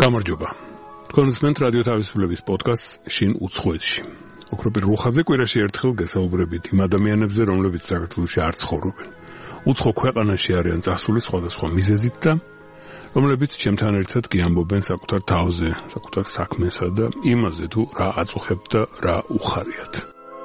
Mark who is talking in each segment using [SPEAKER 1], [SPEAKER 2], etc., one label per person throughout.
[SPEAKER 1] გამარჯობა. კონსმენტ რადიო თავისუფლების პოდკასტ შინ უცხოეთში. ოქროპირ რუხაძე კვირაში ერთხელ გესაუბრებით იმ ადამიანებზე, რომლებიც საქართველოში არ ცხოვრობენ. უცხო ქვეყანაში არიან წასული სხვადასხვა მიზეზით და რომლებიც ჩემთან ერთად გიამბობენ საკუთარ თავზე, საკუთარ საქმესა და იმაზე თუ რა აწუხებთ და რა უხარიათ.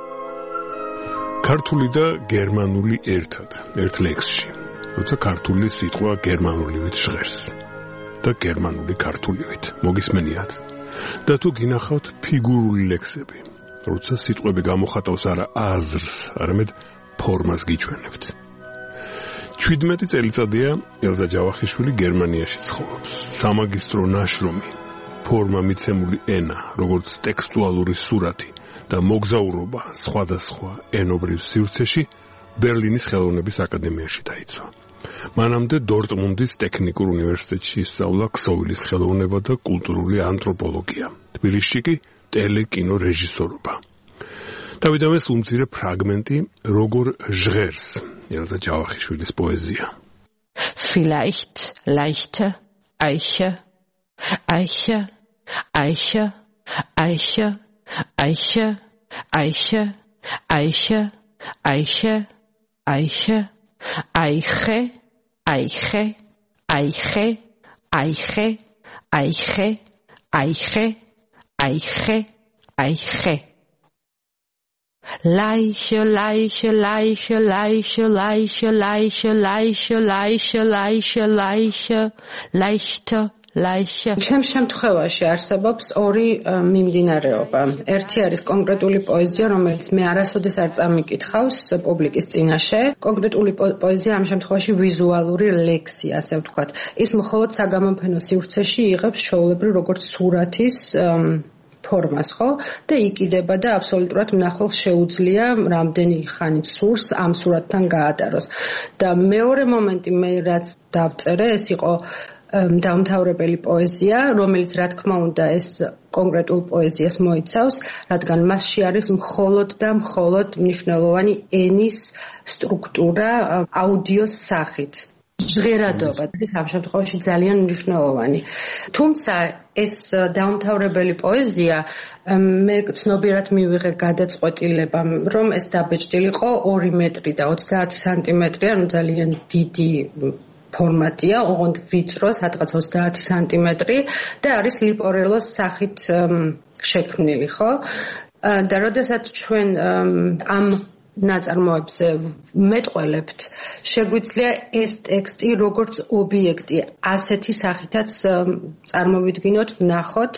[SPEAKER 1] ქართული და გერმანული ერთად, ერთ ლექსში. როცა ქართული სიტყვა გერმანულივით ჟღერს და გერმანული ქართულივით. მოგისმენიათ? და თუ გინახავთ ფიგურული ლექსები, როცა სიტყვები გამოხატავს არა აზრს, არამედ ფორმას გიჩვენებთ. 17 წელიწადია ელზა ჯავახიშვილი გერმანიაში ცხოვრობს. სამაგისტრო ნაშრომი, ფორმა მიცემული ენა, როგორც ტექსტუალური სურათი და მოგზაურობა სხვადასხვა ენობრივ სივრცეში ბერლინის ხელოვნების აკადემიაში დაიცვა. მანამდე დორტმუნდის ტექნიკურ უნივერსიტეტში ისწავლა ქსოვილის ხელოვნება და კულტურული ანთროპოლოგია. თბილისში კი ტელეკინო რეჟისორობა. დავიდავეს უმცირე ფრაგმენტი როგორ ჟღერს ელზა ჯავახიშვილის პოეზია.
[SPEAKER 2] Vielleicht leichter Eiche, Eiche, Eiche, Eiche, Eiche, Eiche, Eiche, Eiche, Eiche, Eiche, Eiche, Eiche, Eiche, Eiche, Eiche, Eiche, Eiche. Leiche, Leiche, Leiche, Leiche, Leiche, Leiche, Leiche, Leiche, Leiche, Leiche, Leichter, Leiche. Ჩემ შემთხვევაში არსებობს ორი მიმდინარეობა. ერთი არის კონკრეტული პოეზია, რომელიც მე არასოდეს არ წამიკითხავს პუბლიკის წინაშე. კონკრეტული პოეზია ამ შემთხვევაში ვიზუალური ლექსი, ასე ვთქვათ. ის მხოლოდ საგამოფენო სივრცეში იღებს ჩვეულებრივ როგორც სურათის ფორმას, ხო? და იკიდება და აბსოლუტურად მნახველს შეუძლია რამდენი ხანი სურს ამ სურათთან გაატაროს. და მეორე მომენტი მე რაც დავწერე, ეს იყო დაუმთავრებელი პოეზია, რომელიც რა თქმა უნდა ეს კონკრეტულ პოეზიას მოიცავს, რადგან მასში არის მხოლოდ და მხოლოდ მნიშვნელოვანი ენის სტრუქტურა აუდიოს სახით. ჟღერადობა ის ამ შემთხვევაში ძალიან მნიშვნელოვანი. თუმცა ეს დაუმთავრებელი პოეზია მე ცნობიერად მივიღე გადაწყვეტილება, რომ ეს დაბეჭდილიყო 2 მეტრი და 30 სანტიმეტრი, ანუ ძალიან დიდი ფორმატია, ოღონდ ვიწრო, სადღაც 30 სანტიმეტრი და არის ლიპორელოს სახით შექმნილი, ხო? და როდესაც ჩვენ ამ ნაწარმოებზე მეტყველებთ, შეგვიძლია ეს ტექსტი როგორც ობიექტი ასეთი სახითაც წარმოვიდგინოთ, ვნახოთ,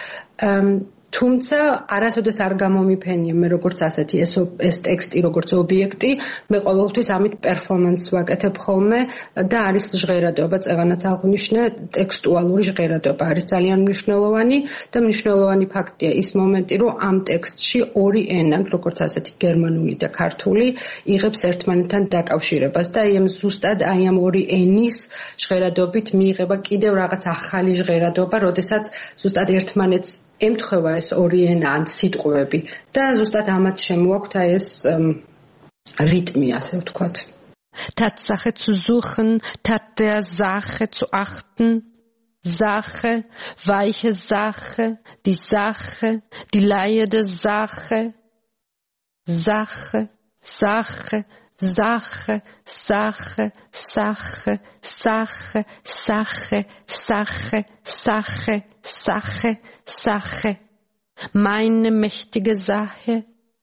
[SPEAKER 2] თუმცა არასოდეს არ გამომიფენია მე როგორც ასეთი ეს ტექსტი როგორც ობიექტი, მე ყოველთვის ამით პერფორმანსს ვაკეთებ ხოლმე და არის ჟღერადობა, წეღანაც აღვნიშნე, ტექსტუალური ჟღერადობა არის ძალიან მნიშვნელოვანი და მნიშვნელოვანი ფაქტია ის მომენტი, რომ ამ ტექსტში ორი ენა, როგორც ასეთი გერმანული და ქართული, იღებს ერთმანეთთან დაკავშირებას და ზუსტად ამ ორი ენის ჟღერადობით მიიღება კიდევ რაღაც ახალი ჟღერადობა, როდესაც ზუსტად ერთმანეთს ემთხვევა ეს ორი ენა ან სიტყვები და ზუსტად ამათ შემოაქვთ ეს რიტმი, ასე ვთქვათ. Tatsache zu suchen, Tat der Sache zu achten, Sache, weiche Sache, die Sache, die Leihe der Sache, Sache, Sache, Sache, Sache, Sache, Sache, Sache, Sache, Sache, Sache, Sache, meine mächtige Sache,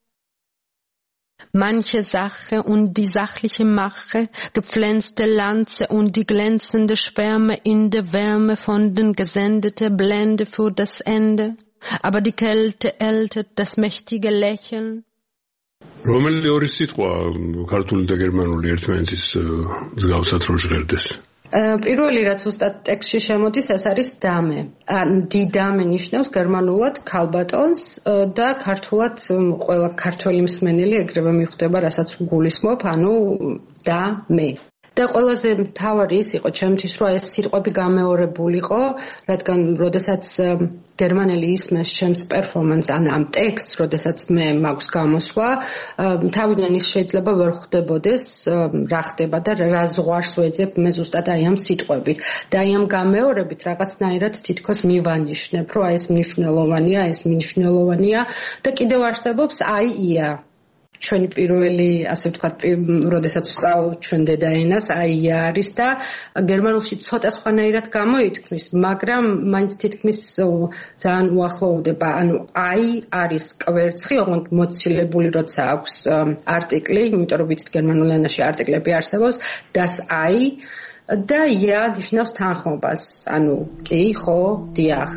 [SPEAKER 2] manche Sache und die sachliche Mache, gepflänzte Lanze und die glänzende Schwärme in der Wärme von den gesendete Blende für das Ende, aber die Kälte ältet das mächtige Lächeln.
[SPEAKER 1] რომელი ორი სიტყვა ქართული და გერმანული ერთმანეთის მსგავსად რო ჟღერდეს?
[SPEAKER 2] პირველი რაც უბრალოდ ტექსტში შემოდის, ეს არის დამე. დიდამე ნიშნავს გერმანულად ქალბატონს და ქართულად ყველა ქართველი მსმენელი ეგრევე მიხვდება, რასაც გულისხმობ, ანუ დამე. და ყველაზე მთავარი ის იყო ჩემთვის, რომ ეს სიტყვები გამეორებულიყო, რადგან როდესაც გერმანელი ისმენს ჩემს პერფორმანსს ან ამ ტექსტს, როდესაც მე მაქვს გამოსვლა, თავიდან ის შეიძლება ვერ ხვდებოდეს რა ხდება და რა ზღვარს ვეძებ მე ზუსტად აი ამ სიტყვებით და აი ამ გამეორებით რაღაცნაირად თითქოს მივანიშნებ, რომ აი ეს მნიშვნელოვანია, ეს მნიშვნელოვანია და კიდევ არსებობს აია ჩვენი პირველი, ასე ვთქვათ, როდესაც ვსწავლობ ჩვენ დედაენას, აია არის და გერმანულში ცოტა სხვანაირად გამოითქმის, მაგრამ მაინც თითქმის ძალიან უახლოვდება. ანუ აი არის კვერცხი, ოღონდ მოცილებული როცა აქვს არტიკლი, იმიტომ რომ ვიცით გერმანულ ენაში არტიკლები არსებობს, das აი და ja ნიშნავს თანხმობას. ანუ კი, ხო, დიახ.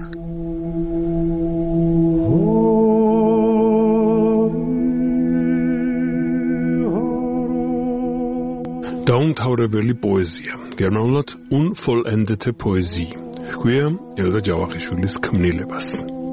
[SPEAKER 1] დაუმთავრებელი პოეზია, გერმანულად unvollendete Poesie, ჰქვია ელზა ჯავახიშვილის ქმნილებას.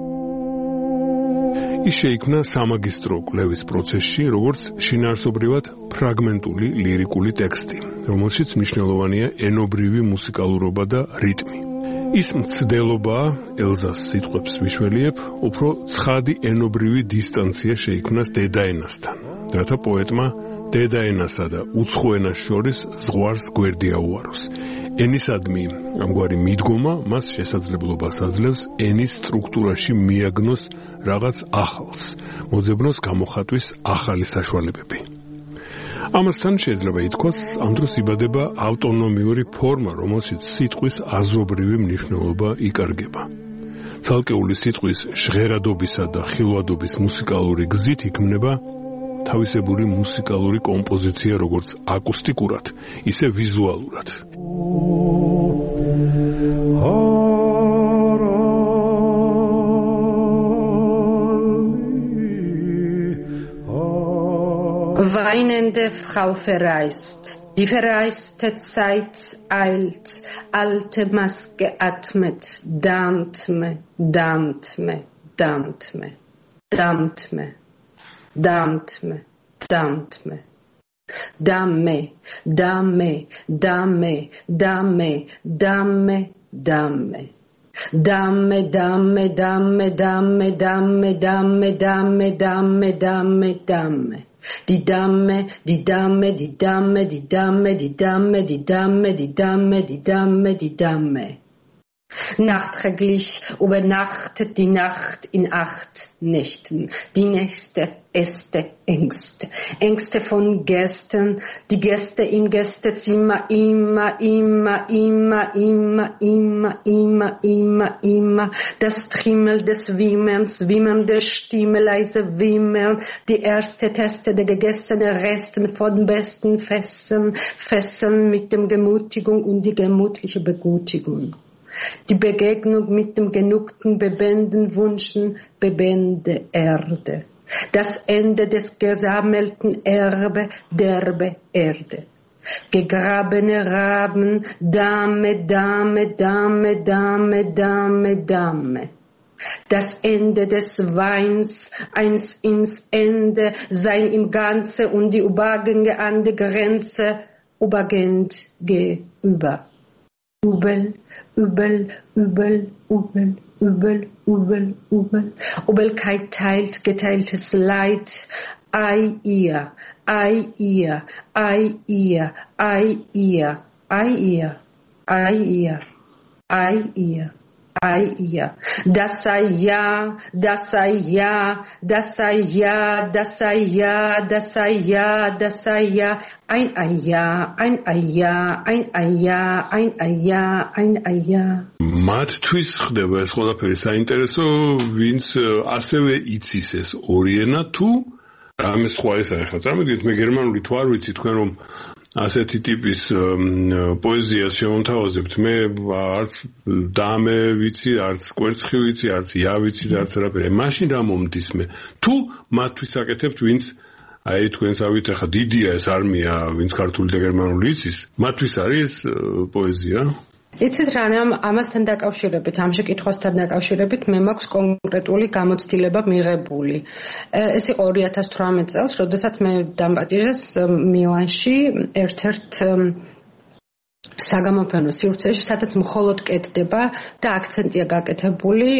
[SPEAKER 1] ის შეიქმნა სამაგისტრო კვლევის პროცესში, როგორც შინაარსობრივად ფრაგმენტული ლირიკული ტექსტი, რომელშიც მნიშვნელოვანია ენობრივი მუსიკალურობა და რიტმი. ის მცდელობაა ელზას სიტყვებს ვიშველიებ, უფრო ცხადი ენობრივი დისტანცია შეიქმნას დედაენასთან, რათა პოეტმა დედაენასა და უცხო ენას შორის ზღვარს გვერდი აუაროს. ენისადმი ამგვარი მიდგომა მას შესაძლებლობას აძლევს ენის სტრუქტურაში მიაგნოს რაღაც ახალს, მოძებნოს გამოხატვის ახალი საშუალებები. ამასთან შეიძლება ითქვას, ამ დროს იბადება ავტონომიური ფორმა, რომელშიც სიტყვის აზრობრივი მნიშვნელობა იკარგება. ცალკეული სიტყვის ჟღერადობისა და ხილვადობის მუსიკალური გზით იქმნება თავისებური მუსიკალური კომპოზიცია, როგორც აკუსტიკურად, ისე ვიზუალურად.
[SPEAKER 2] Weinende Frau verreist, die verreiste Zeit eilt, alte Maske atmet, dammt me, dammt me, dammt me, dammt me. Dammt me, dammt me, damme, damme, damme, damme, damme, damme. Damme, damme, damme, damme, damme, damme, damme, damme, damme, damme. Die Damme, die Damme, die Damme, die Damme, die Damme, die Damme, die Damme, die Damme, die Damme. Nachträglich übernachtet die Nacht in 8 Nächten, die nächste Äste Ängste, Ängste von Gästen, die Gäste im Gästezimmer immer, immer, immer, immer, immer, immer, immer, immer, das Trimmel des Wimmerns, Wimmern der Stimme, leise Wimmern, die erste Teste der gegessenen Resten von besten Fesseln, Fesseln mit dem Gemutigung und die gemütliche Begutigung. Die Begegnung mit dem genugten Bebenden Wunschen, bebende Erde. Das Ende des gesammelten Erbe, derbe Erde. Gegrabene Raben, Dame, Dame, Dame, Dame, Dame, Dame. Das Ende des Weins, eins ins Ende, sein im Ganze und die Übergänge an die Grenze, übergehend gegenüber. Übel, übel, übel, übel, übel, übel, übel. Übelkeit teilt geteiltes Leid. Ei ihr, ei ihr, ei ihr, ei ihr, ei ihr, ei ihr, ei ihr. Ei ihr, das sei ja, das sei ja, das sei ja, das sei ja, das sei ja, das sei ja, ein Eia, ein Eia, ein Eia, ein Eia, ein Eia.
[SPEAKER 1] მათთვის ხდება ეს ყველაფერი საინტერესო, ვინც ასევე იცის ეს ორი ენა თუ რამე სხვა ეს არის. ხა წარმოგიდგენთ, მე გერმანული თუ არ ვიცი, თქვენ რომ ასეთი ტიპის პოეზიას შევამთავაზებთ, მე არც დამე ვიცი, არც კვერცხი ვიცი, არც ია ვიცი და არც არაფერი. მაშინ რა მომდის მე? თუ მათთვის აკეთებთ, ვინც აი თქვენს ავით ახლა დიდია ეს არმია, ვინც ქართული და გერმანული იცის, მათთვის არის ეს პოეზია?
[SPEAKER 2] იცით რა, ამასთან დაკავშირებით, ამ შეკითხვასთან დაკავშირებით მე მაქვს კონკრეტული გამოცდილება მიღებული. ეს იყო 2018 წელს, როდესაც მე დამპატიჟეს მილანში ერთ-ერთ საგამოფენო სივრცეში, სადაც მხოლოდ კეთდება და აქცენტია გაკეთებული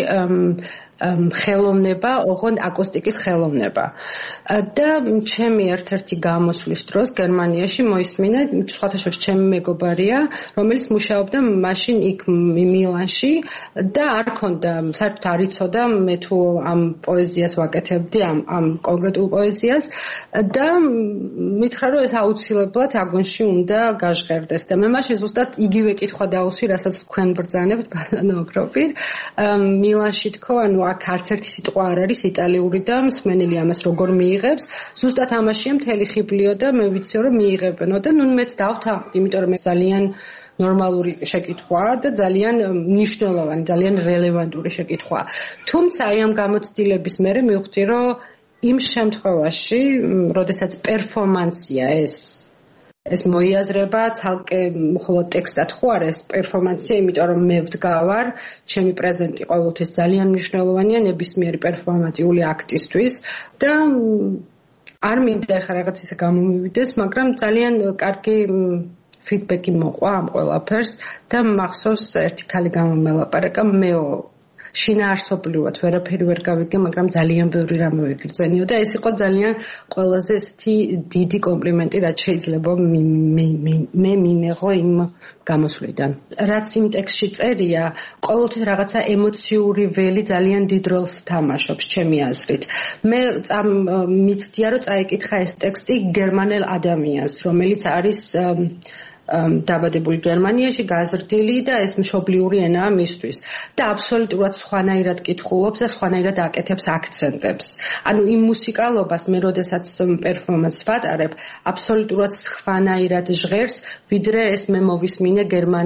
[SPEAKER 2] ხელოვნება, ოღონდ აკუსტიკის ხელოვნება. და ჩემი ერთ-ერთი გამოსვლის დროს გერმანიაში მოისმინა სხვათა შორის ჩემი მეგობარია, რომელიც მუშაობდა მაშინ იქ მილანში და არ ქონდა, საერთოდ არ იცოდა მე თუ ამ პოეზიას ვაკეთებდი, ამ კონკრეტულ პოეზიას და მითხრა რომ ეს აუცილებლად აგონში უნდა გაჟღერდეს და მე მაშინ ზუსტად იგივე კითხვა დავუსვი, რასაც თქვენ ბრძანებთ ბატონო ოქროპირ. მილანში თქო, ანუ აქ არც ერთი სიტყვა არ არის იტალიური და მსმენელი ამას როგორ მიიღებს. ზუსტად ამაშია მთელი ხიბლიო და მე ვიციო რომ მიიღებენო და ნუ მეც დავთანხმდი, იმიტომ რომ ეს ძალიან ნორმალური შეკითხვაა და ძალიან მნიშვნელოვანი, ძალიან რელევანტური შეკითხვაა. თუმცა აი ამ გამოცდილების მერე მივხვდი რომ იმ შემთხვევაში, როდესაც პერფორმანსია ეს მოიაზრება ცალკე მხოლოდ ტექსტად ხო არ ეს პერფორმანსია, იმიტომ რომ მე ვდგავარ, ჩემი პრეზენტი ყოველთვის ძალიან მნიშვნელოვანია ნებისმიერი პერფორმატიული აქტისთვის და არ მინდა ახლა რაღაც ისე გამომივიდეს, მაგრამ ძალიან კარგი ფიდბექი მოყვა ამ ყველაფერს და მახსოვს ერთი ქალი გამომელაპარაკა მეო შინაარსობრივად ვერაფერი ვერ გავიგე, მაგრამ ძალიან ბევრი რამე ვიგრძენიო და ეს იყო ძალიან ყველაზე ესეთი დიდი კომპლიმენტი, რაც შეიძლება მე მიმეღო იმ გამოსვლიდან. რაც იმ ტექსტში წერია, ყოველთვის რაღაცა ემოციური ველი ძალიან დიდ როლს თამაშობს ჩემი აზრით. მე მიცდია რომ წაიკითხა ეს ტექსტი გერმანელ ადამიანს, რომელიც არის დაბადებული გერმანიაში, გაზრდილი და ეს მშობლიური ენაა მისთვის და აბსოლუტურად სხვანაირად კითხულობს და სხვანაირად აკეთებს აქცენტებს. ანუ იმ მუსიკალობას მე როდესაც პერფორმანსს ვატარებ, აბსოლუტურად სხვანაირად ჟღერს, ვიდრე ეს მე მოვისმინე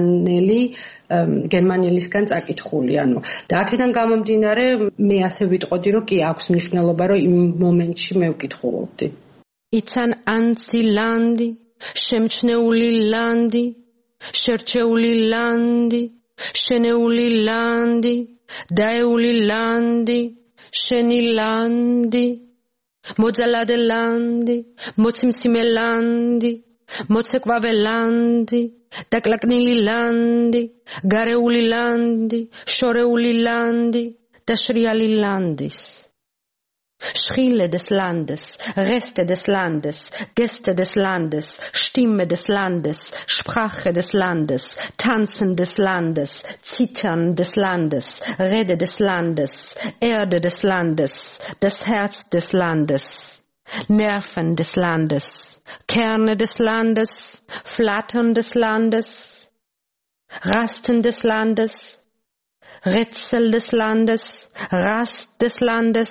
[SPEAKER 2] გერმანელისგან წაკითხული. ანუ და აქედან გამომდინარე მე ასე ვიტყოდი, რომ კი აქვს მნიშვნელობა, რომ იმ მომენტში მე ვკითხულობდი.
[SPEAKER 3] იცან ანცი ლანდი შემჩნეული ლანდი, შერჩეული ლანდი, შენეული ლანდი, დაეული ლანდი, შენი ლანდი, მოძალადე ლანდი, მოციმციმე ლანდი, მოცეკვავე ლანდი, დაკლაკნილი ლანდი, გარეული ლანდი, შორეული ლანდი და შრიალი ლანდის. Schriele des Landes, Reste des Landes, Gäste des Landes, Stimme des Landes, Sprache des Landes, Tanzen des Landes, Zittern des Landes, Rede des Landes, Erde des Landes, das Herz des Landes, Nerven des Landes, Kerne des Landes, Flattern des Landes, Rasten des Landes, Rätsel des Landes, Rast des Landes,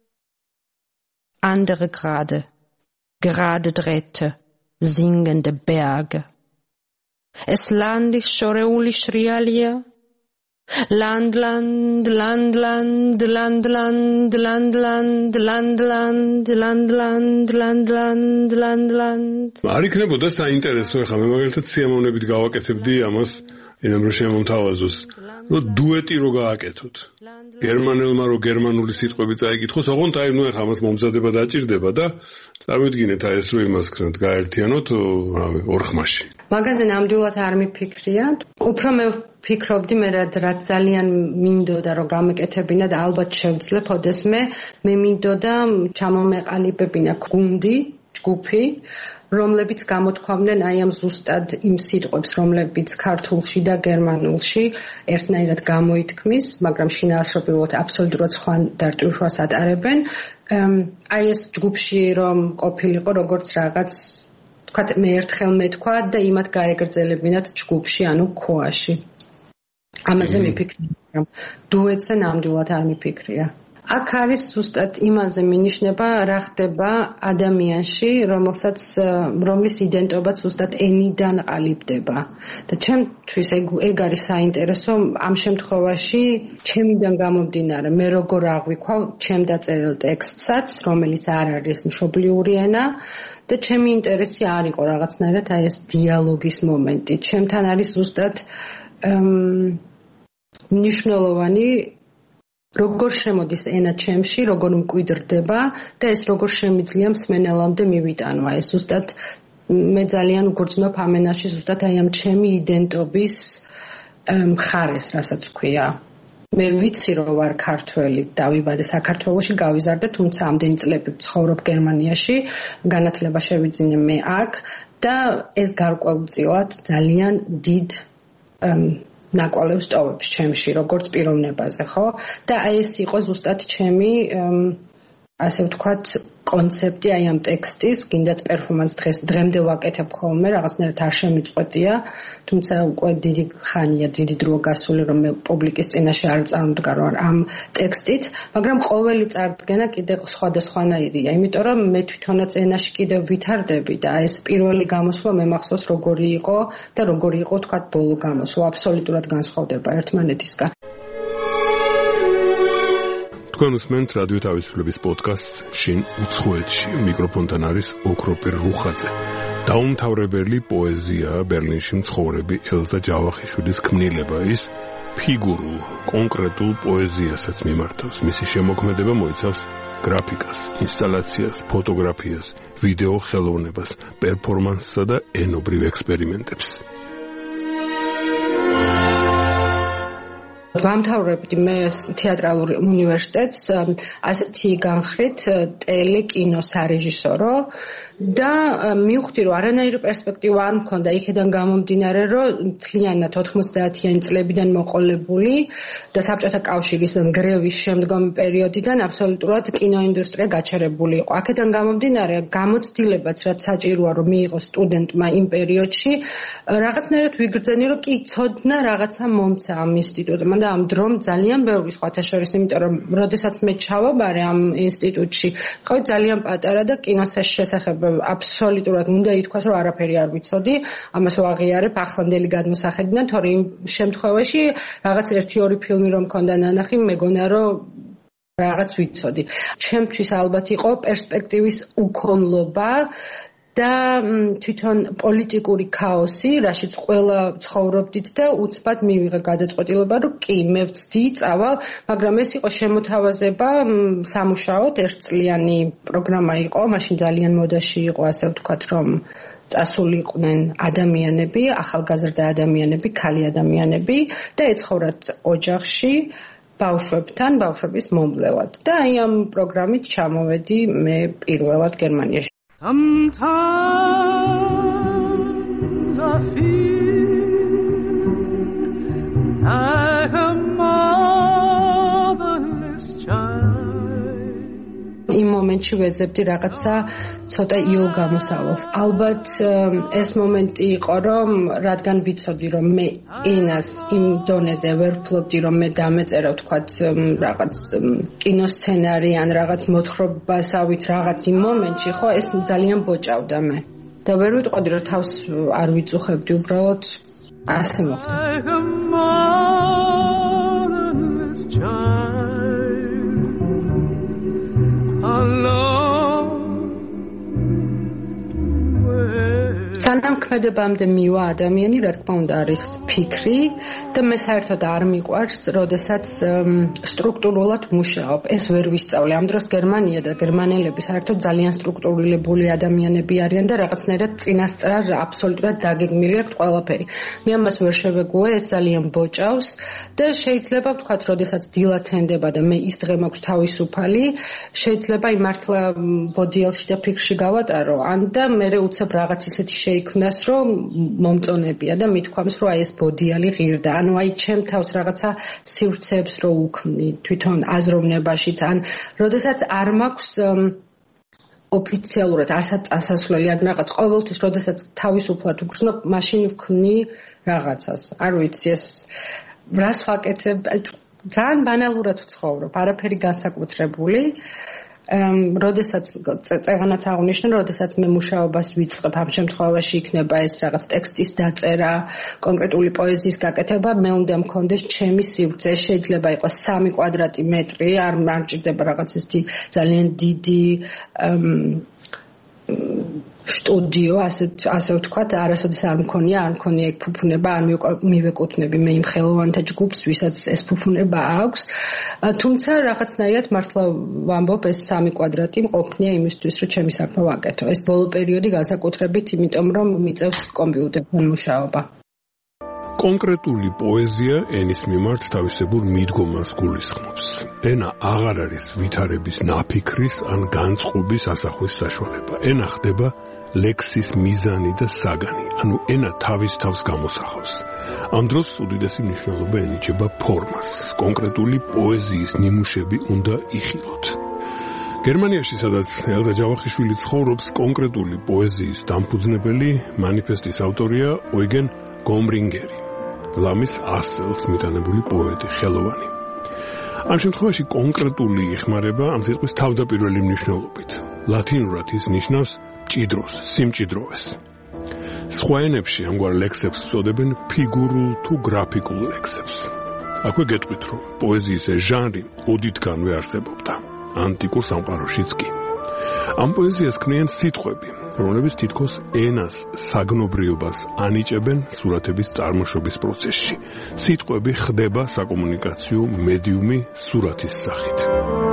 [SPEAKER 3] andere gerade Drähte, singende Berge. Es landis schoreuli schrialia, landland, landland, landland, landland, landland, landland, landland, landland.
[SPEAKER 1] არ იქნებოდა საინტერესო ხა მე მაგალითად სიამოვნებით გავაკეთებდი ამას, ინამ რომ შემომთავაზოს, რომ დუეტი რო გააკეთოთ. გერმანელმა რო გერმანული სიტყვები წაიკითხოს, ოღონდ აი ნუ ახლა ამას მომზადება დაჭირდება და წარმოვიდგინეთ აი ეს რო იმას ქნათ გაერთიანოთ, რავი, ორ ხმაში.
[SPEAKER 2] მაგაზე ნამდვილად არ მიფიქრია. უფრო მე ფიქრობდი მე რაც ძალიან მინდოდა რომ გამეკეთებინა და ალბათ შევძლებ ოდესმე მე მინდოდა ჩამომეყალიბებინა გუნდი, ჯგუფი, რომლებიც გამოთქვამდნენ აი ამ ზუსტად იმ სიტყვებს, რომლებიც ქართულში და გერმანულში ერთნაირად გამოითქმის, მაგრამ შინაარსობრივად აბსოლუტურად სხვა დარტვირთვას ატარებენ. აი ეს ჯგუფში რომ ყოფილიყო როგორც რაღაც თქვა მე ერთხელ მეთქვა და იმათ გაეგრძელებინათ ჯგუფში, ანუ ქოაში. ამაზე მიფიქრია, მაგრამ დუეტზე ნამდვილად არ მიფიქრია. აქ არის ზუსტად იმაზე მინიშნება რა ხდება ადამიანში, რომლის იდენტობაც ზუსტად ენიდან ყალიბდება. და ჩემთვის ეგ არის საინტერესო ამ შემთხვევაში, ჩემიდან გამომდინარე, მე როგორ აღვიქვა ჩემ დაწერილ ტექსტსაც, რომელიც არ არის მშობლიური ენა და ჩემი ინტერესი არ იყო რაღაცნაირად აი ეს დიალოგის მომენტი. ჩემთან არის ზუსტად მნიშვნელოვანი როგორ შემოდის ენა ჩემში, როგორ მკვიდრდება და ეს როგორ შემიძლია მსმენელამდე მივიტანვა. ეს ზუსტად მე ძალიან უგრძნობ ამ ენაში ზუსტად აი ამ ჩემი იდენტობის მხარეს, რასაც ქვია. მე ვიცი რომ ვარ ქართველი, დავიბადე საქართველოში, გავიზარდე, თუმცა ამდენი წლები ვცხოვრობ გერმანიაში, განათლება შევიძინე მე აქ და ეს გარკვეულწილად ძალიან დიდ ნაკვალევს ტოვებს ჩემში, როგორც პიროვნებაზე, ხო? და აი ეს იყო ზუსტად ჩემი ასე ვთქვათ, კონცეპტი აი ამ ტექსტის, გინდაც პერფორმანს დღემდე ვაკეთებ ხოლმე, რაღაცნაირად არ შემიწყვეტია, თუმცა უკვე დიდი ხანია, დიდი დრო გასული, რომ მე პუბლიკის წინაშე არ წარმდგარ ამ ტექსტით, მაგრამ ყოველი წარდგენა კიდე სხვადასხვანაირია, იმიტომ რომ მე თვითონაც ენაში კიდევ ვითარდები და ეს პირველი გამოსვლა მე მახსოვს როგორი იყო და როგორი იყო თქვათ ბოლო გამოსვლა, აბსოლუტურად განსხვავდება ერთმანეთისგან.
[SPEAKER 1] თქვენ უსმენთ რადიო თავისუფლების პოდკასტს შინ უცხოეთში. მიკროფონთან არის ოქროპირ რუხაძე. დაუმთავრებელი პოეზია ბერლინში მცხოვრები ელზა ჯავახიშვილის ქმნილება ის ფიგურულ, კონკრეტულ პოეზიასაც მიმართავს. მისი შემოქმედება მოიცავს გრაფიკას, ინსტალაციას, ფოტოგრაფიას, ვიდეო ხელოვნებას, პერფორმანსსა და ენობრივ ექსპერიმენტებს.
[SPEAKER 2] ვამთავრებდი მე თეატრალურ უნივერსიტეტს, ასეთი განხრით ტელეკინო სარეჟისორო და მივხვდი რომ არანაირი პერსპექტივა არ მქონდა იქიდან გამომდინარე რომ მთლიანად 90-იანი წლებიდან მოყოლებული და საბჭოთა კავშირის გრევის შემდგომი პერიოდიდან აბსოლუტურად კინოინდუსტრია გაჩერებული იყო. აქედან გამომდინარე გამოცდილებაც რაც საჭიროა რომ მიიღოს სტუდენტმა იმ პერიოდში რაღაცნაირად ვიგრძენი რომ კი ცოდნა რაღაცა მომცა ამ ინსტიტუტმა და ამ დრომ ძალიან ბევრი სხვათა შორის, იმიტომ რომ როდესაც მე ჩავაბარე ამ ინსტიტუტში, ყავი ძალიან პატარა და კინოს შესახებ აბსოლუტურად უნდა ითქვას, რომ არაფერი არ ვიცოდი, ამას ვაღიარებ ახლანდელი გადმოსახედიდან, თორემ იმ შემთხვევაში რაღაც 1-2 ფილმი რომ მქონდა ნანახი, მეგონა რომ რაღაც ვიცოდი. ჩემთვის ალბათ იყო პერსპექტივის უქონლობა და თვითონ პოლიტიკური ქაოსი, რაშიც ყველა ცხოვრობდით და უცბად მივიღე გადაწყვეტილება, რომ კი, მე ვცდი, წავალ, მაგრამ ეს იყო შემოთავაზება სამუშაოდ, 1-წლიანი პროგრამა იყო, მაშინ ძალიან მოდაში იყო, ასე ვთქვათ, რომ წასულიყვნენ ადამიანები, ახალგაზრდა ადამიანები, ქალი ადამიანები და ეცხოვრათ ოჯახში ბავშვებთან, ბავშვების მომვლელად. და აი ამ პროგრამით ჩამოვედი მე პირველად გერმანიაში.
[SPEAKER 4] Sometimes I feel like a motherless child.
[SPEAKER 2] იმ მომენტში ვეძებდი რაღაცა ცოტა იოლ გამოსავალს. ალბათ ეს მომენტი იყო, რომ რადგან ვიცოდი, რომ მე ენას იმ დონეზე ვერ ვფლობდი, რომ მე დამეწერა, ვთქვათ, რაღაც კინოსცენარი ან რაღაც მოთხრობასავით რაღაც იმ მომენტში, ხო, ეს ძალიან ბოჭავდა მე. და ვერ ვიტყოდი, რომ თავს არ ვიწუხებდი, უბრალოდ ასე მოხდა.
[SPEAKER 4] Like a motherless child.
[SPEAKER 2] სანამ ქმედებამდე მივა ადამიანი, რა თქმა უნდა, არის ფიქრი და მე საერთოდ არ მიყვარს, როდესაც სტრუქტურულად მუშაობ. ეს ვერ ვისწავლე. ამ დროს გერმანია და გერმანელები საერთოდ ძალიან სტრუქტურირებული ადამიანები არიან და რაღაცნაირად წინასწარ აბსოლუტურად დაგეგმილი აქვს ყველაფერი. მე ამას ვერ შევეგუე, ეს ძალიან ბოჭავს და შეიძლება ვთქვათ, როდესაც დილა თენდება და მე ის დღე მაქვს თავისუფალი, შეიძლება იმართლა ბოდიელში და ფიქრში გავატარო, ან და მე უცებ რაღაც ისეთი შეიქმნას, რომ მომწონებია და მithქვამს, რომ აი ეს ბოდიალი ღირდა. ანუ აი ჩემ თავს რაღაცა სივრცეებს რო უქმნი თვითონ აზროვნებაშიც, ან როდესაც არ მაქვს ოფიციალურად ასასვლელი ან რაღაც ყოველთვის, როდესაც თავისუფლად ვგრძნობ, მაშინ ვქმნი რაღაცას. არ ვიცი ეს რას ვაკეთებ, ძალიან ბანალურად ვცხოვრობ, არაფერი განსაკუთრებული. როდესაც წეგანაც აღნიშნე, როდესაც მე მუშაობას ვიწყებ, ამ შემთხვევაში იქნება ეს რაღაც ტექსტის დაწერა, კონკრეტული პოეზიის გაკეთება, მე უნდა მქონდეს ჩემი სივრცე, შეიძლება იყოს 3 კვადრატი მეტრი, არ მჭირდება რაღაც ისეთი ძალიან დიდი სტუდიო, ასე ვთქვათ, არასოდეს არ მქონია ეგ ფუფუნება, არ მივეკუთვნები მე იმ ხელოვანთა ჯგუფს, ვისაც ეს ფუფუნება აქვს. თუმცა რაღაცნაირად მართლა ვამბობ, ეს 3 კვადრატი მყოფნია იმისთვის, რომ ჩემი საქმე ვაკეთო. ეს ბოლო პერიოდი განსაკუთრებით, იმიტომ რომ მიწევს კომპიუტერთან მუშაობა.
[SPEAKER 1] კონკრეტული პოეზია ენის მიმართ თავისებურ მიდგომას გულისხმობს. ენა აღარ არის ვითარების ნაფიქრის ან განწყობის ასახვის საშუალება. ენა ხდება ლექსის მიზანი და საგანი, ანუ ენა თავის თავს გამოსახავს. ამ დროს უდიდესი მნიშვნელობა ენიჭება ფორმას. კონკრეტული პოეზიის ნიმუშები უნდა იხილოთ. გერმანიაში, სადაც ელზა ჯავახიშვილი ცხოვრობს, კონკრეტული პოეზიის დამფუძნებელი მანიფესტის ავტორია ოიგენ გომრინგერი, ლამის 100 წელს მიტანებული პოეტი, ხელოვანი. ამ შემთხვევაში კონკრეტული იხმარება ამ სიტყვის თავდაპირველი მნიშვნელობით. ლათინურად ის ნიშნავს მჭიდროს, სიმჭიდროვეს. სხვა ენებში ამგვარ ლექსებს უწოდებენ ფიგურულ თუ გრაფიკულ ლექსებს. აქვე გეტყვით, რომ პოეზიის ეს ჟანრი ოდითგანვე არსებობდა, ანტიკურ სამყაროშიც კი. ამ პოეზიას ქმნიან სიტყვები, რომლებიც თითქოს ენას საგნობრიობას ანიჭებენ სურათების წარმოშობის პროცესში. სიტყვები ხდება საკომუნიკაციო მედიუმი სურათის სახით.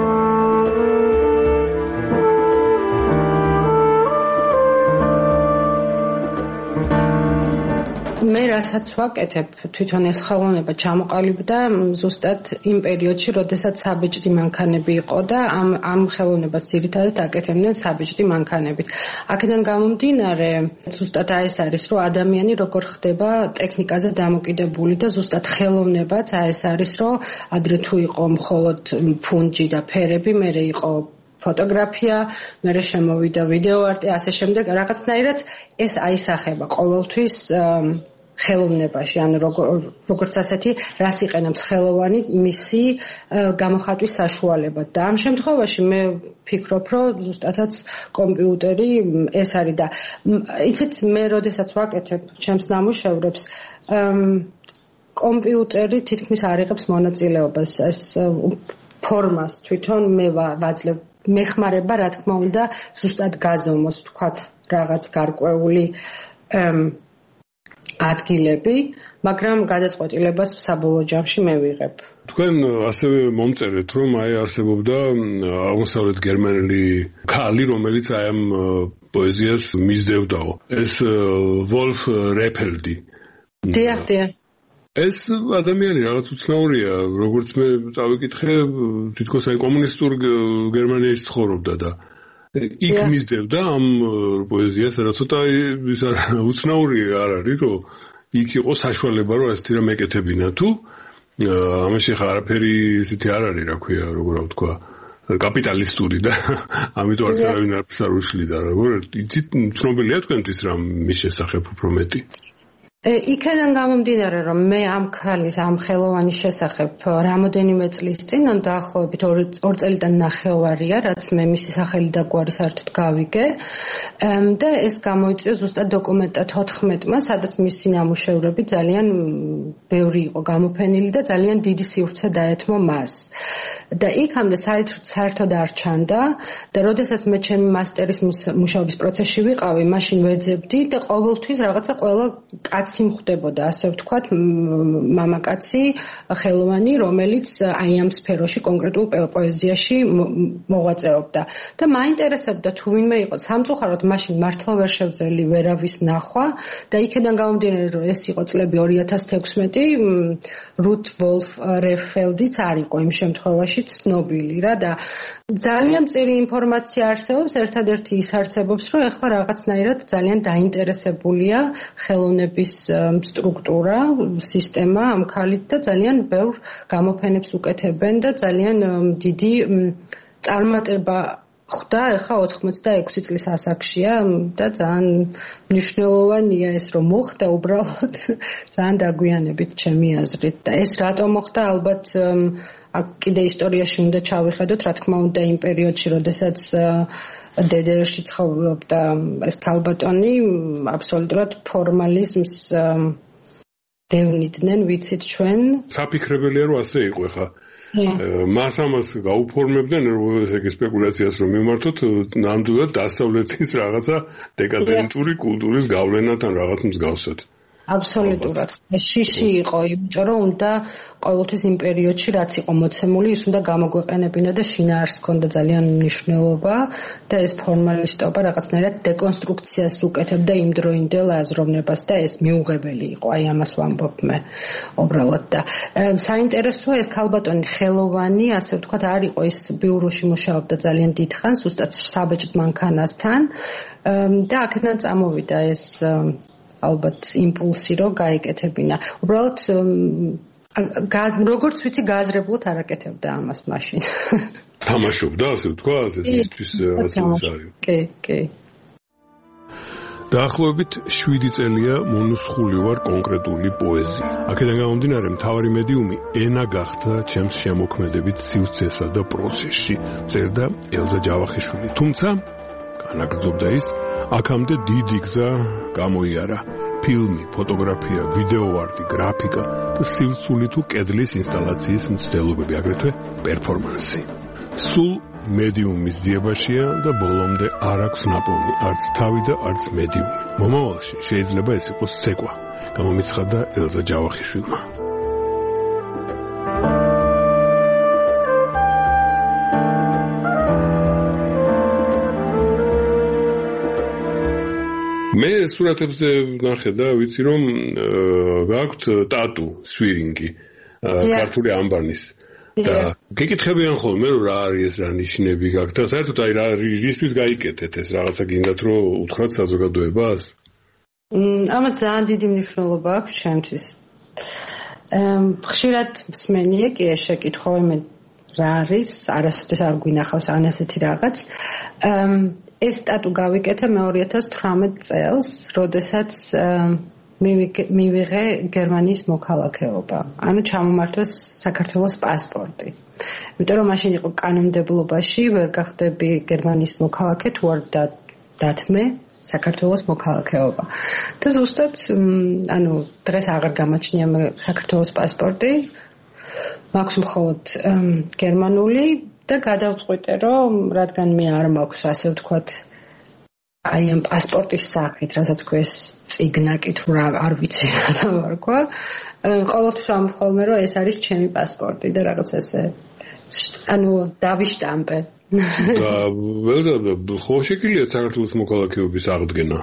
[SPEAKER 2] მე რასაც ვაკეთებ, თვითონ ეს ხელოვნება ჩამოყალიბდა ზუსტად იმ პერიოდში, როდესაც საბეჭდი მანქანები იყო და ამ ხელოვნებას ძირითადად აკეთებდნენ საბეჭდი მანქანებით. აქედან გამომდინარე, ზუსტად ეს არის, რომ ადამიანი როგორ ხდება ტექნიკაზე დამოკიდებული და ზუსტად ხელოვნებაც ეს არის, რომ ადრე თუ იყო მხოლოდ ფუნჯი და ფერები, მერე იყო ფოტოგრაფია, მერე შემოვიდა ვიდეო არტი, ასე შემდეგ, რაღაცნაირად ეს აისახება ყოველთვის ხელოვნებაში, ანუ როგორც ასეთი, რას იყენებს ხელოვანი მისი გამოხატვის საშუალებად. და ამ შემთხვევაში მე ფიქრობ, რომ ზუსტადაც კომპიუტერი ეს არის და იცით, მე როდესაც ვაკეთებ ჩემს ნამუშევრებს, კომპიუტერი თითქმის არ იღებს მონაწილეობას, ეს ფორმას თვითონ მე ვაძლევ. მეხმარება, რა თქმა უნდა, ზუსტად გაზომოს, ვთქვათ, რაღაც გარკვეული ადგილები, მაგრამ გადაწყვეტილებას საბოლოო ჯამში მე ვიღებ.
[SPEAKER 1] თქვენ ასევე მომწერეთ, რომ არსებობდა აღმოსავლეთ გერმანელი ქალი, რომელიც ამ პოეზიას მისდევდაო. ეს ვოლფ რეფელდი.
[SPEAKER 2] დიახ.
[SPEAKER 1] ეს ადამიანი რაღაც უცნაურია, როგორც მე წავიკითხე, თითქოს კომუნისტურ გერმანიაში ცხოვრობდა და იქ მისდევდა ამ პოეზიას, რა ცოტა უცნაური არ არის, რომ იქ იყო საშუალება, რომ ასეთი რამ ეკეთებინა თუ ამაში ხა არაფერი ისეთი არ არის, რა ქვია, როგორ ვთქვა, კაპიტალისტური და ამიტომ არც არავინ არ უშლიდა, როგორ იცით, ცნობილია თქვენთვის რამ მის შესახებ უფრო მეტი?
[SPEAKER 2] იქიდან გამომდინარე, რომ მე ამ ქალის, ამ ხელოვანის შესახებ რამოდენიმე წლის წინ, დაახლოებით 2 წელიდან ნახევარია, რაც მე მისი სახელი და გვარი საერთოდ გავიგე. და ეს გამოიწვია ზუსტად დოკუმენტა 14-მა, სადაც მისი ნამუშევრები ძალიან ბევრი იყო გამოფენილი და ძალიან დიდი სივრცე დაეთმო მას. და იქამდე საერთოდ არ ჩანდა და როდესაც მე ჩემი მასტერის მუშაობის პროცესში ვიყავი, მაშინ ვეძებდი და ყოველთვის რაღაცა ყველა კაცი მხვდებოდა, ასე ვთქვათ, მამაკაცი, ხელოვანი, რომელიც აი ამ სფეროში კონკრეტულ პოეზიაში მოღვაწეობდა. და მაინტერესებდა თუ ვინმე იყო სამწუხაროდ მაშინ მართლა ვერ შევძელი ვერავის ნახვა და იქიდან გამომდინარე, რომ ეს იყო წლები 2016, რუთ ვოლფ რეფელდიც არ იყო იმ შემთხვევაში ცნობილი რა და ძალიან მწირი ინფორმაცია არსებობს, ერთადერთი ის არსებობს, რომ ეხლა რაღაცნაირად ძალიან დაინტერესებულია ხელოვნების სტრუქტურა, სისტემა ამ ქალით და ძალიან ბევრ გამოფენებს უკეთებენ და ძალიან დიდი წარმატება ხვდა ეხლა 86 წლის ასაკშია და ძალიან მნიშვნელოვანია ეს რომ მოხდა უბრალოდ ძალიან დაგვიანებით ჩემი აზრით და ეს რატომ მოხდა ალბათ აქ კიდე ისტორიაში უნდა ჩავიხედოთ, რა თქმა უნდა იმ პერიოდში, როდესაც DDR-ში ცხოვრობდა ეს ქალბატონი, აბსოლუტურად ფორმალიზმს დევნიდნენ, ვიცით ჩვენ.
[SPEAKER 1] საფიქრებელია რომ ასე იყო ხა. მას ამას გაუფორმებდნენ ესეთი სპეკულაციას რომ მიმართოთ ნამდვილად დასავლეთის რაღაცა დეკადენტური კულტურის გავლენათან რაღაც მსგავსად.
[SPEAKER 2] აბსოლუტურად. შიში იყო, იმიტომ რომ უნდა ყოველთვის იმ პერიოდში რაც იყო მოცემული, ის უნდა გამოგვეყენებინა და შინაარსს ჰქონდა ძალიან მნიშვნელობა და ეს ფორმალისტობა რაღაცნაირად დეკონსტრუქციას უკეთებდა იმდროინდელ აზროვნებას და ეს მიუღებელი იყო, აი ამას ვამბობ მე უბრალოდ და საინტერესოა ეს ქალბატონი ხელოვანი, ასე ვთქვათ, არ იყო ის ბიუროში მუშაობდა ძალიან დიდხანს, ზუსტად საბეჭდ მანქანასთან და აქედან წამოვიდა ეს ალბათ იმპულსი რომ გაიკეთებინა. უბრალოდ როგორც ვიცი გააზრებლად არ აკეთებდა ამას მაშინ.
[SPEAKER 1] თამაშობდა, ასე ვთქვათ, ეს მისთვის ასე არის.
[SPEAKER 2] კი.
[SPEAKER 1] დაახლოებით 7 წელია მონუსხული ვარ კონკრეტული პოეზია. აქედან გამომდინარე, მთავარი მედიუმი ენა გახდა ჩემს შემოქმედებით სივრცესა და პროცესში. წერდა ელზა ჯავახიშვილი. თუმცა განაგრძობდა ის აქამდე დიდი გზა გამოიარა. ფილმი, ფოტოგრაფია, ვიდეოარტი, გრაფიკა და სივრცული თუ კედლის ინსტალაციის მცდელობები, აგრეთვე პერფორმანსი. სულ მედიუმის ძიებაშია და ბოლომდე არ აქვს ნაპოვნი არც თავი და არც მედიუმი. მომავალში შეიძლება ეს იყოს ცეკვა, გამომიცხადა ელზა ჯავახიშვილმა. მე სურათებზე ნახე და ვიცი რომ გაქვთ ტატუ სვირინგი ქართული ამბანის და გეკითხებიან ხოლმე რომ რა არის ეს რა ნიშნები გაქვთ და საერთოდ აი რა რისთვის გაიკეთეთ ეს რაღაცა გინდათ რომ უთხრათ საზოგადოებას?
[SPEAKER 2] ამას ძალიან დიდი მნიშვნელობა აქვს ჩემთვის. ხშირად მსმენია კი ეს შეკითხვა მე რა არის არასოდეს არ გვინახავს ან ასეთი რაღაც. ეს სტატუ გავიკეთე მე 2018 წელს, როდესაც მივიღე გერმანიის მოქალაქეობა. ანუ ჩამომართვეს საქართველოს პასპორტი. იმიტომ რომ მაშინ იყო კანონმდებლობაში, ვერ გახდები გერმანიის მოქალაქე თუ არ დათმე საქართველოს მოქალაქეობა. და ზუსტად ანუ დღეს აღარ გამაჩნია მე საქართველოს პასპორტი. მაქვს მხოლოდ გერმანული და გადავწყვიტე რომ რადგან მე არ მაქვს ასე ვთქვათ აი ამ პასპორტის სახით, რასაც ქვეს წიგნაკი თუ რა არ ვიცი რა დავარქვა, ყოველთვის ამხოლმე რომ ეს არის ჩემი პასპორტი და რაღაც ესე ანუ დავიშტამპე.
[SPEAKER 1] და ველზა ხო შეკილია საქართველოს მოქალაქეობის აღდგენა?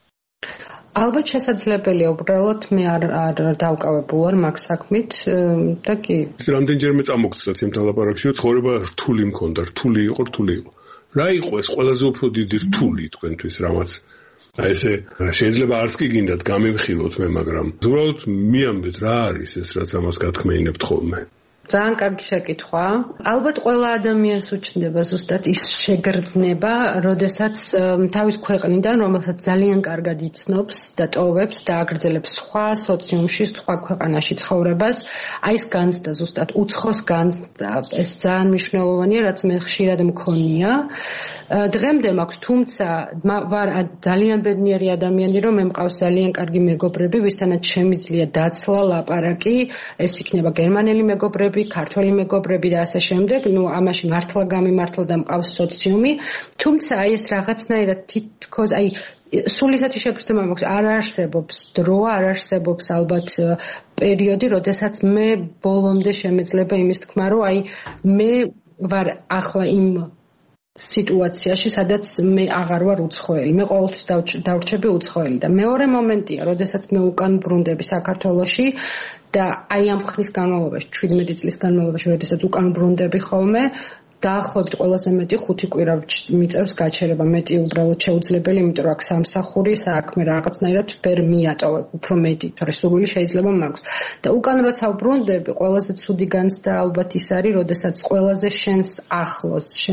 [SPEAKER 2] ალბათ შესაძლებელია, უბრალოდ მე არ დავკავებულ ვარ მაგ საქმით და კი.
[SPEAKER 1] რამდენჯერმე წამოგწდა ჩემთან ლაპარაკში, ცხოვრება რთული მქონდა, რთული იყო. რა იყო ეს ყველაზე უფრო დიდი რთული თქვენთვის, რამაც აი ესე შეიძლება არც კი გინდათ გამემხილოთ მე, მაგრამ უბრალოდ მიამბეთ რა არის ეს, რაც ამას გათქმეინებთ ხოლმე?
[SPEAKER 2] ძალიან კარგი შეკითხვა. ალბათ ყველა ადამიანს უჩნდება ზუსტად ის შეგრძნება, როდესაც თავის ქვეყნიდან, რომელსაც ძალიან კარგად იცნობს და ტოვებს და აგრძელებს სხვა სოციუმში, სხვა ქვეყანაში ცხოვრებას, აი ეს განცდა ზუსტად უცხოს განცდა, ეს ძალიან მნიშვნელოვანია, რაც მე ხშირად მქონია. დღემდე მაქვს, თუმცა ვარ ძალიან ბედნიერი ადამიანი, რომ მე მყავს ძალიან კარგი მეგობრები, ვისთანაც შემიძლია დაცლა, ლაპარაკი, ეს იქნება გერმანელი მეგობრები, ქართველი მეგობრები და ასე შემდეგ, ამაში მართლა გამიმართლა და მყავს სოციუმი, თუმცა აი ეს რაღაცნაირად თითქოს აი სულ ისეთი შეგრძნება მაქვს, არ არსებობს დრო, არ არსებობს ალბათ პერიოდი, როდესაც მე ბოლომდე შემეძლება იმის თქმა, რომ აი მე ვარ ახლა იმ სიტუაციაში, სადაც მე აღარ ვარ უცხოელი. მე ყოველთვის დავრჩები უცხოელი და მეორე მომენტია, როდესაც მე უკან ბრუნდები საქართველოში და აი ამ ხნის განმავლობაში, 17 წლის განმავლობაში, როდესაც უკან ბრუნდები ხოლმე, დაახლოებით ყველაზე მეტი 5 კვირა მიწევს გაჩერება, მეტი უბრალოდ შეუძლებელი, იმიტომ რომ აქ სამსახური, საქმე რაღაცნაირად ვერ მიატოვებ, უფრო მეტი, თორე სურვილი შეიძლება მაქვს. და უკან როცა ბრუნდები, ყველაზე ცუდი განცდა ალბათ ის არის, როდესაც ყველაზე შენს ახლოს, შენს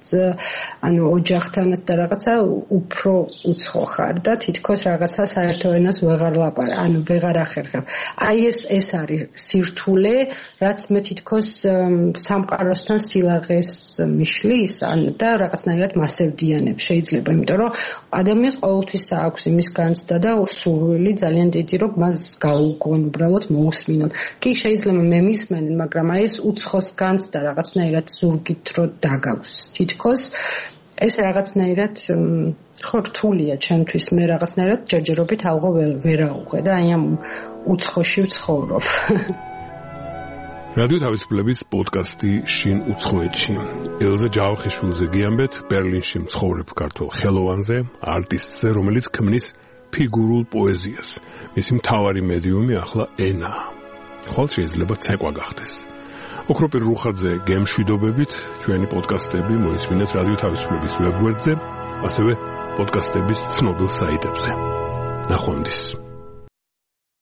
[SPEAKER 2] ანუ ოჯახთანაც და რაღაცა უფრო უცხო ხარ და თითქოს რაღაცა საერთო ენას ვეღარ ლაპარაკ, ანუ ვეღარ ახერხებ. აი ეს არის სირთულე, რაც მე თითქოს სამყაროსთან სილაღეს მიშლის, და რაღაცნაირად მასევდიანებს შეიძლება, იმიტომ რომ ადამიანს ყოველთვის აქვს იმის განცდა და სურვილი ძალიან დიდი, რომ მას გაუგონ, უბრალოდ მოусმინონ. კი შეიძლება მე მისმენენ, მაგრამ აი ეს უცხოს განცდა რაღაცნაირად ზურგით რო დაგავს. თითქოს ეს რაღაცნაირად ხო რთულია ჩემთვის, მე რაღაცნაირად ჯერჯერობით ავღო ვერაუღე და აი ამ უცხოში ვცხოვრობ.
[SPEAKER 1] რადიო თავისუფლების პოდკასტი შინ უცხოეთში. ელზა ჯავახიშვილზე გიამბეთ ბერლინში მცხოვრებ ქართველ ხელოვანზე, არტისტზე, რომელიც ქმნის ფიგურულ პოეზიას. მისი მთავარი მედიუმი ახლა ენაა. ხვალ შეიძლება ცეკვა გახდეს. ოქროპირ რუხაძე გემშვიდობებით ჩვენი პოდკასტები მოისმინეთ რადიო თავისუფლების ვებგვერდზე, ასევე პოდკასტების ცნობილ საიტებზე. ნახვამდის.